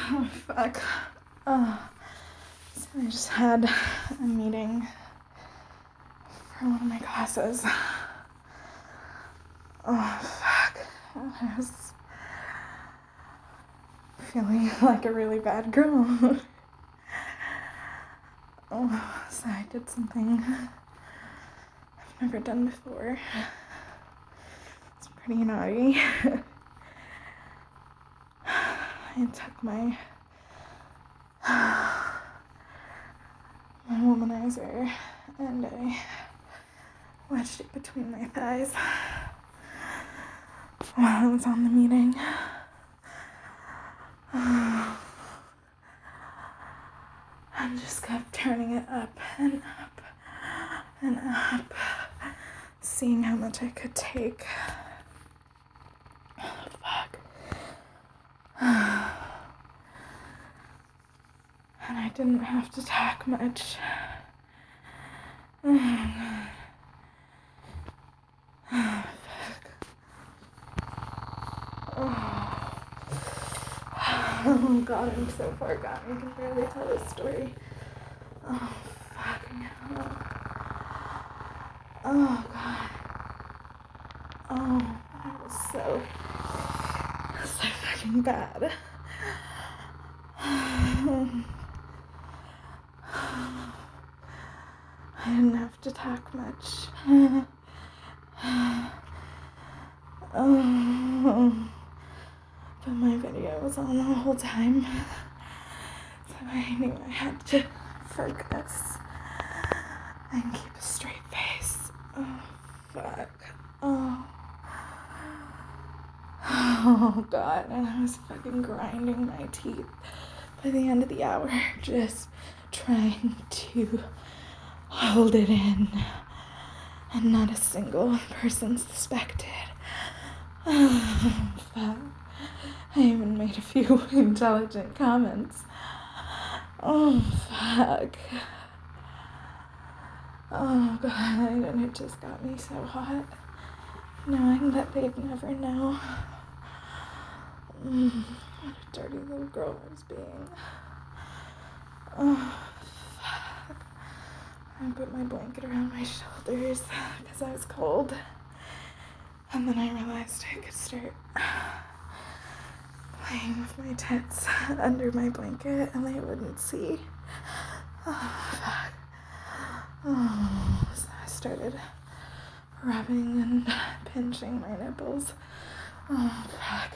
Oh, fuck. Oh, so I just had a meeting for one of my classes. Oh, fuck. I was feeling like a really bad girl. Oh, so I did something I've never done before. It's pretty naughty. I took my womanizer and I wedged it between my thighs while I was on the meeting. And just kept turning it up and up and up, seeing how much I could take. Oh, fuck. And I didn't have to talk much. Oh, fuck. Oh, God, I'm so far gone. I can barely tell this story. Oh, fucking hell. Oh, God. Oh, that was so fucking bad. I didn't have to talk much. Oh, but my video was on the whole time, so I knew I had to focus and keep a straight face. Oh, fuck. Oh, God, and I was fucking grinding my teeth by the end of the hour, just trying to hold it in, and not a single person suspected. Oh, fuck. I even made a few intelligent comments. Oh, fuck. Oh, God, and it just got me so hot, knowing that they'd never know what a dirty little girl I was being. Oh, fuck. I put my blanket around my shoulders because I was cold. And then I realized I could start playing with my tits under my blanket and they wouldn't see. Oh, fuck. Oh, so I started rubbing and pinching my nipples. Oh, fuck.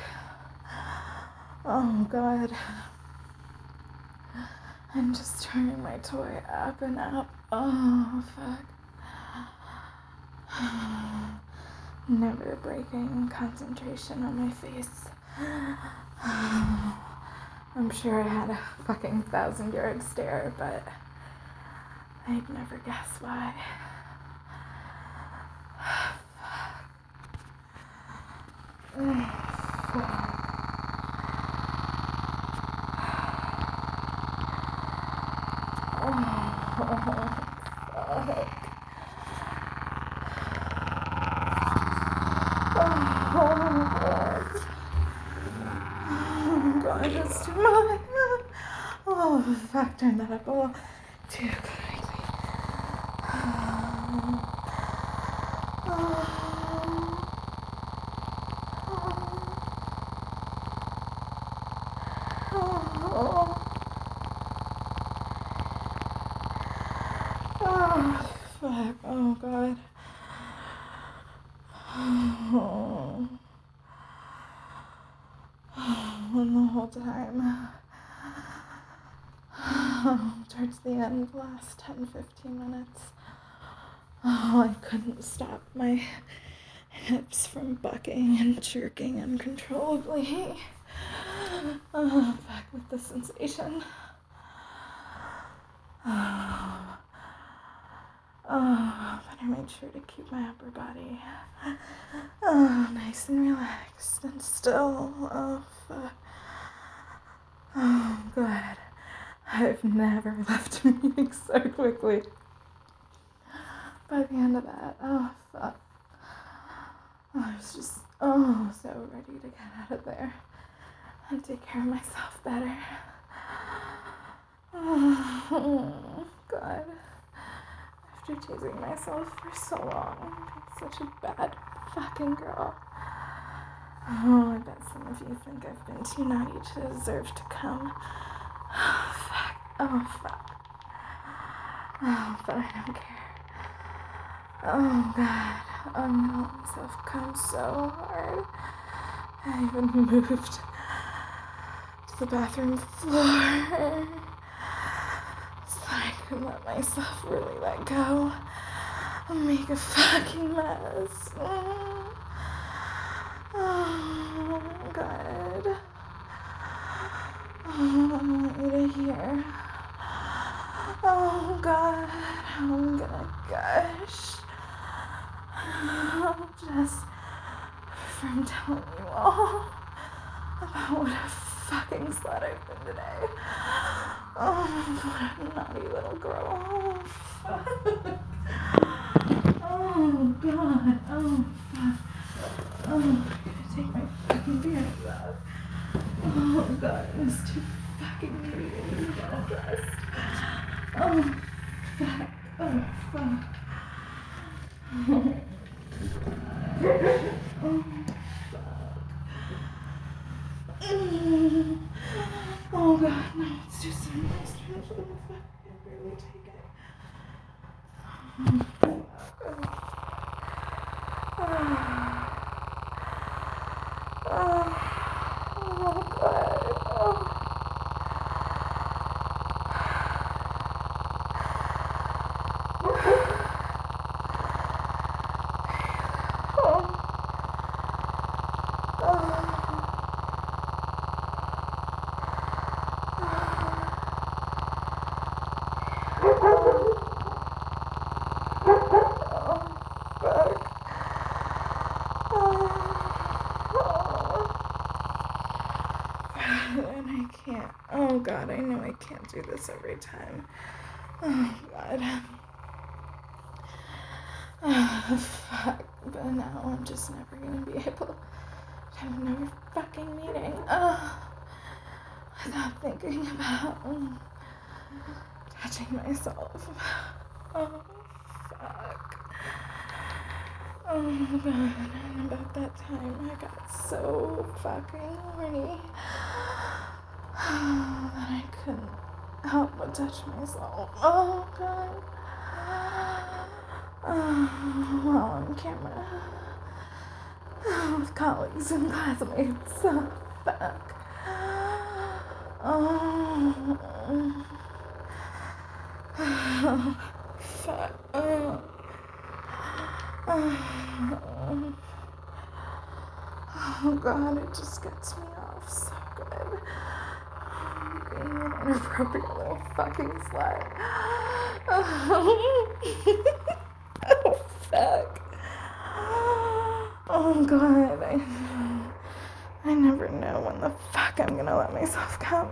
Oh, God. And just turning my toy up and up. Oh, fuck. Never breaking concentration on my face. I'm sure I had a fucking 1,000-yard stare, but I'd never guess why. Oh, God, it's too much. Oh, fuck, turn that up a little too quickly. Oh, fuck, oh, God. And the whole time, towards the end, the last 10-15 minutes, I couldn't stop my hips from bucking and jerking uncontrollably. Oh, fuck, with the sensation. Oh, but I made sure to keep my upper body nice and relaxed and still. Oh, fuck. Oh, God. I've never left a meeting so quickly. By the end of that, oh, fuck. I was just, so ready to get out of there. and take care of myself better. Oh, God. After teasing myself for so long, I'm such a bad fucking girl. Oh, I bet some of you think I've been too naughty to deserve to come. Oh, fuck. Oh, fuck. Oh, but I don't care. Oh, God. I'm gonna let myself come so hard. I even moved to the bathroom floor so I could let myself really let go and make a fucking mess. Oh, God. Oh, I want you to hear. Oh, God. I'm gonna gush. Just from telling you all about what a fucking slut I've been today. Oh, what a naughty little girl. Oh, fuck. Oh, God. Oh, fuck. Oh, I'm gonna take my fucking pants off. Oh, God. It's too fucking needy to get undressed. Oh, fuck. Oh, fuck. Oh, oh, oh, God, no, it's too soon. It's too soon. I can barely take it. Oh, God. And I can't. Oh, God, I know I can't do this every time. Oh, God. Oh, fuck. But now I'm just never gonna be able to have another fucking meeting. Without thinking about touching myself. Oh, fuck. Oh, God. And about that time, I got so fucking horny that I couldn't help but touch myself. Oh, God. Oh, well, on camera. With colleagues and classmates. Oh, fuck. Oh, fuck. Oh, God, it just gets me off so good. Being an inappropriate little fucking slut. Oh, fuck. Oh, God, I never know when the fuck I'm gonna let myself come.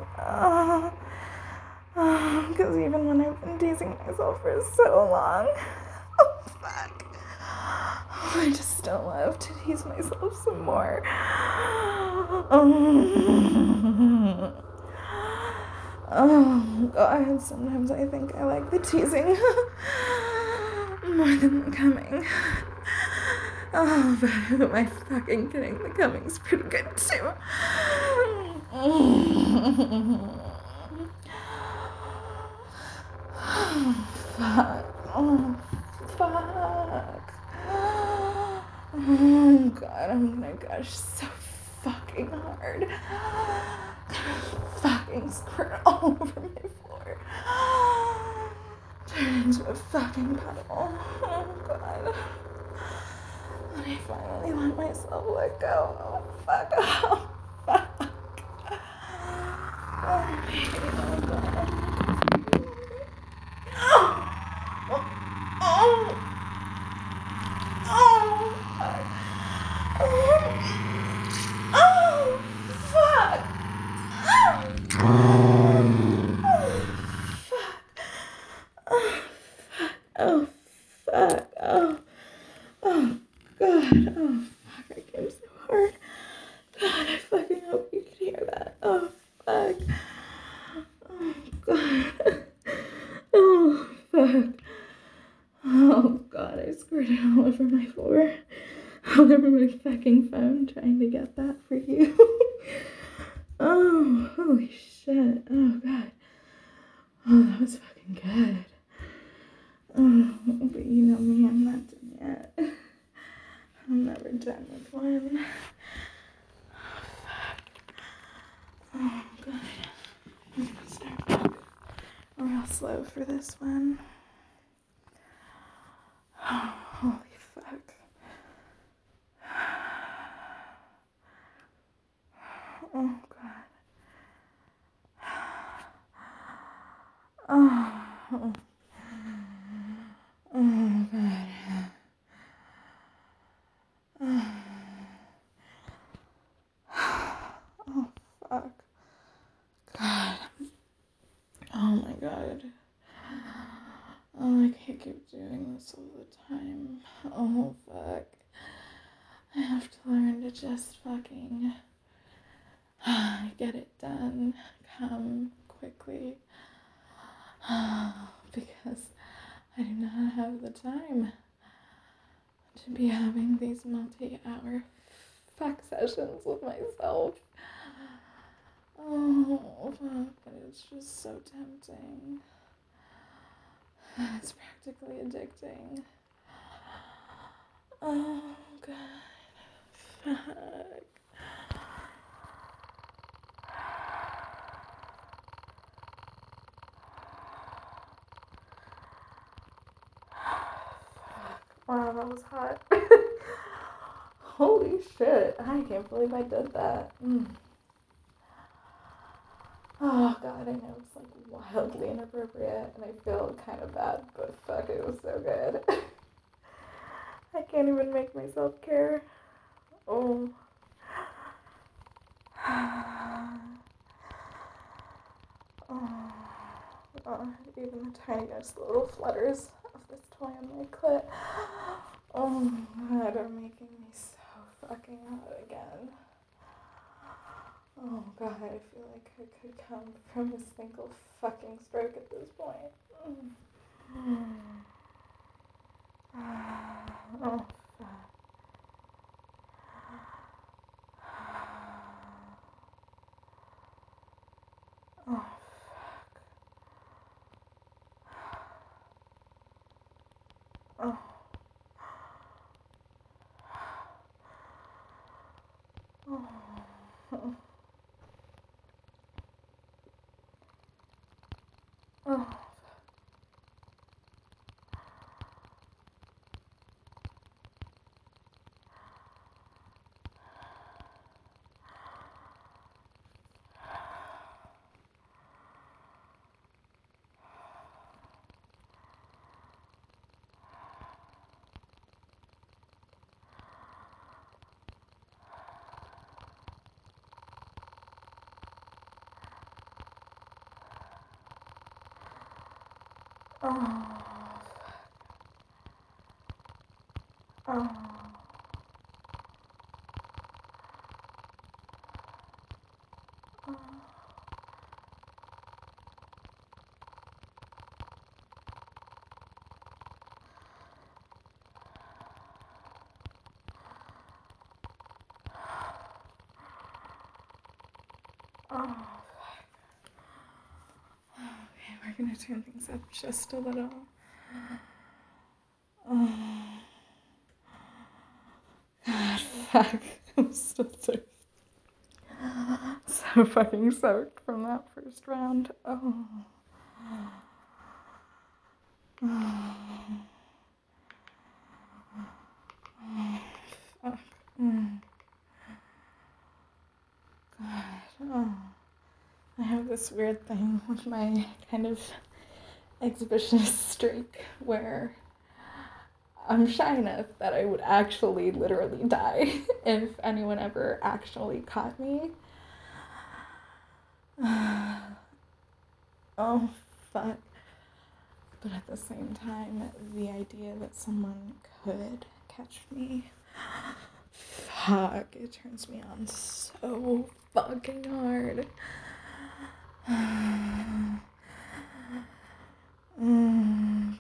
Because even when I've been teasing myself for so long, oh, fuck. I just still love to tease myself some more. Oh, God, sometimes I think I like the teasing more than the coming. Oh, but who am I fucking kidding? The coming's pretty good, too. Fuck. Oh, fuck. Oh, God, I'm gonna gush so fucking hard. Fucking squirt all over my floor. Turn into a fucking puddle. Oh, God. When I finally let myself let go. Oh, fuck. Oh, fuck. Oh, baby. Oh, God. Oh, oh, oh, fuck. Oh, fuck. Oh, fuck. Oh, oh, God. Oh, fuck. I came so hard. God, I Oh, fuck. Oh, God. Oh, fuck. Oh, God, I squirted all over my floor. All over my fucking phone trying to get that for you. Oh, holy shit. Oh, God. Oh, that was fucking good. Oh, but you know me, I'm not done yet. I'm never done with one. Oh, fuck. Oh, God. I'm gonna start back real slow for this one. Oh, holy fuck. Oh, God. Oh, oh, oh God. Oh, fuck. God. Oh, my God. Oh, I can't keep doing this all the time. Oh, fuck. I have to learn to just fucking get it done. Come quickly. Because I do not have the time to be having these multi-hour fuck sessions with myself. Oh, fuck, but it's just so tempting. It's practically addicting. Oh, God. Fuck. Wow, that was hot. Holy shit. I can't believe I did that. Oh, God, I know it's like wildly inappropriate and I feel kind of bad, but fuck, it was so good. I can't even make myself care. Oh. Oh. Oh, even the tiniest little flutters of this toy on my clit. Oh, God, are making me so fucking hot again. Oh, God, I feel like I could come from a single fucking stroke at this point. Oh, fuck. Oh, oh. Oh. Oh. Oh. Oh. Oh. Okay, we're gonna turn things up just a little. Oh. God, fuck. I'm still so fucking soaked from that first round. Oh. Oh. Fuck. God. Oh. I have this weird thing with my kind of exhibitionist streak where I'm shy enough that I would actually literally die if anyone ever actually caught me. Oh, fuck. But at the same time, the idea that someone could catch me, fuck, it turns me on so fucking hard. Oh,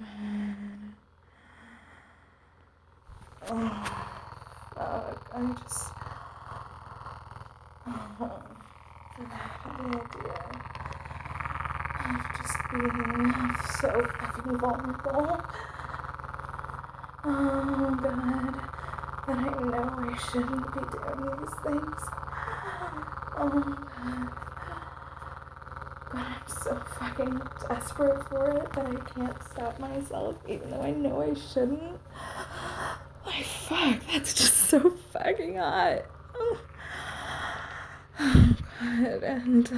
God. Oh, fuck, I just, oh, the idea of just being so fucking vulnerable. Oh, God, that I know I shouldn't be doing these things. Oh, God. But I'm so fucking desperate for it that I can't stop myself, even though I know I shouldn't. Like, fuck, that's just so fucking hot. Oh, God, and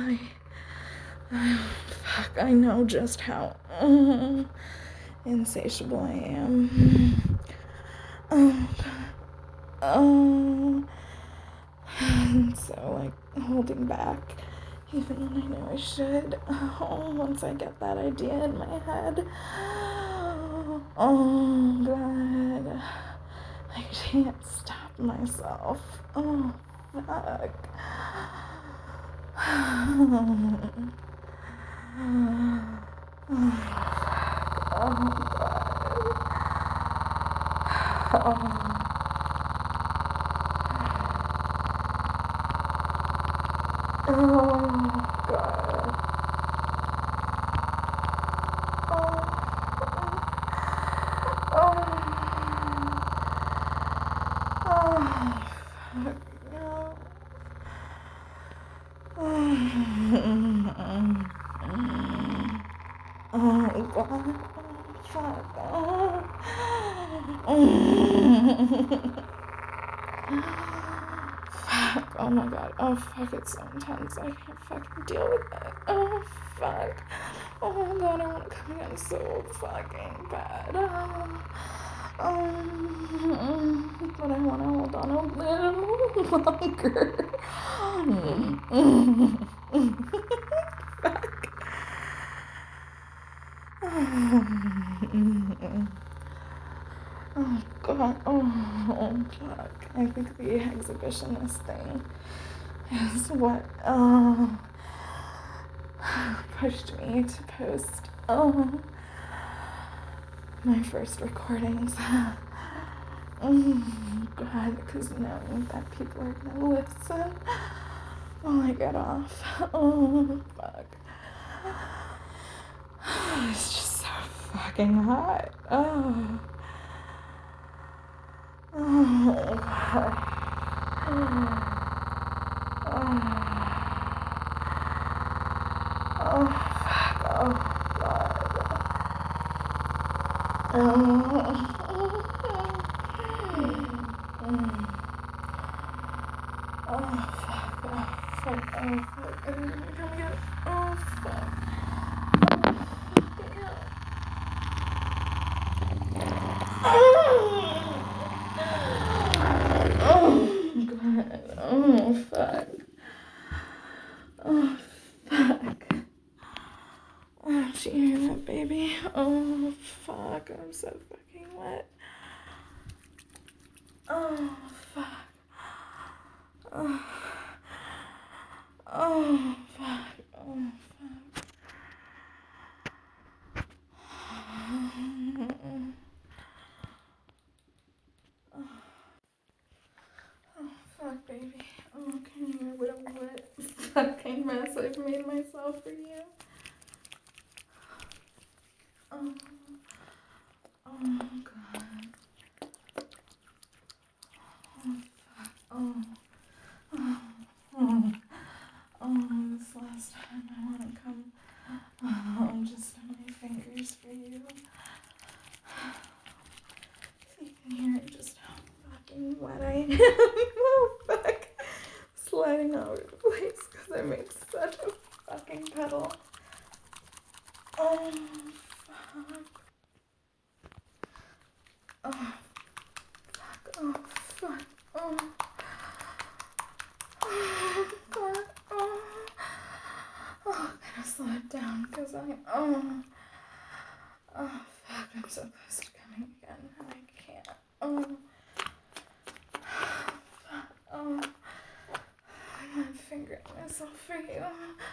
fuck, I know just how insatiable I am. Oh, God. Oh, so, like, holding back, even when I know I should. Oh, once I get that idea in my head. Oh, God. I can't stop myself. Oh, fuck. Oh, God. Oh. Oh, God. Oh, oh, oh, fuck, no. Oh, God. Oh, fuck. Oh. Fuck. Oh, my God. Oh, fuck. It's so intense. I can't fucking deal with that. Oh, fuck. Oh, my God. I want to come again so fucking bad. But I want to hold on a little longer. Fuck. Oh, God. Oh, fuck. I think the exhibitionist thing is what pushed me to post my first recordings. God, because knowing that people are gonna listen while I get off. Oh, fuck. It's just so fucking hot. Oh. Oh, God. Oh, fuck. Oh, God. Oh, fuck. Oh, fuck. Oh, fuck. I didn't even come again. Oh, fuck. Oh, God. Oh, fuck. Oh, fuck. Oh, did you hear that, baby? Oh, fuck. I'm so fucking wet. Oh, fuck. Oh, oh, fuck. Oh, fuck. Oh, fuck, baby. Oh, can you hear what a wet fucking mess I've made myself for you? Oh, oh, God. Oh, fuck. Oh, oh, oh, oh, this last time I want to come just on my fingers for you. So you can hear just how fucking wet I am. Oh, fuck. Sliding all over the place because I made such a fucking puddle. Oh, fuck. Oh, fuck. Oh, fuck. Oh. Oh, God. Oh. Oh, I gotta slow it down because oh, fuck. I'm so close to coming again and I can't. Oh. fingering myself for you.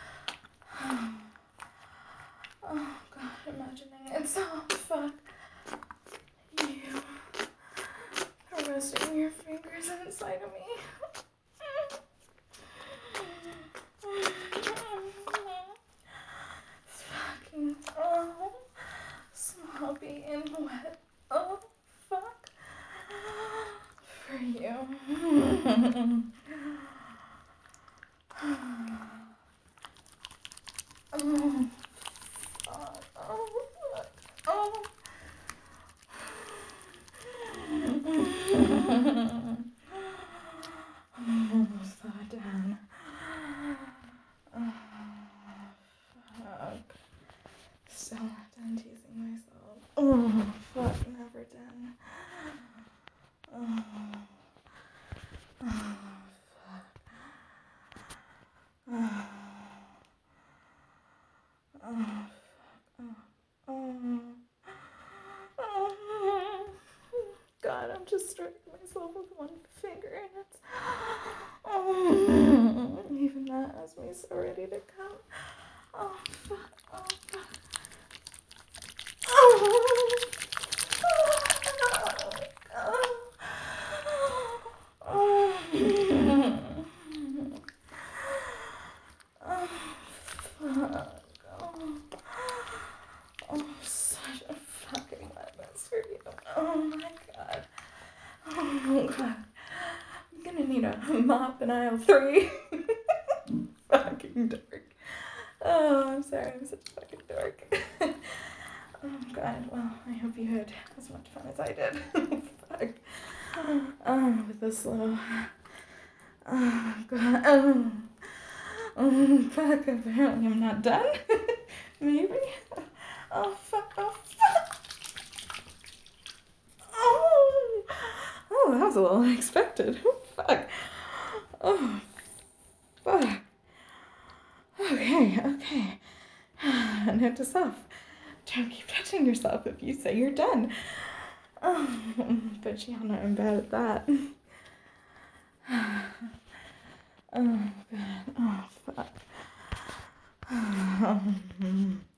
Oh god, imagining it's all fuck. You are resting your fingers inside of me. Fucking sloppy and wet. Oh fuck. For you. Oh fuck. Oh fuck. Oh. Almost thought down. Oh, fuck. Still not done teasing myself. Oh, fuck. Never done. Oh, oh fuck. Oh, oh, fuck. Oh, oh. God, I'm just striking myself with one finger and it's. Oh, even that has me so ready to come. Oh, fuck. Oh, fuck. Oh, such a fucking madness for you. Oh my god. Oh god. I'm gonna need a mop in aisle 3. Fucking dork. Oh, I'm sorry, I'm such a fucking dork. Oh god, well, I hope you had as much fun as I did. Fuck. With this little. Oh god. Fuck, apparently I'm not done. Maybe. Oh fuck, oh fuck. Oh, that was a little unexpected. Oh, fuck. Oh, fuck. Okay. Note to self. Don't keep touching yourself if you say you're done. Oh, but y'all know I'm bad at that. Oh, God. Oh, fuck.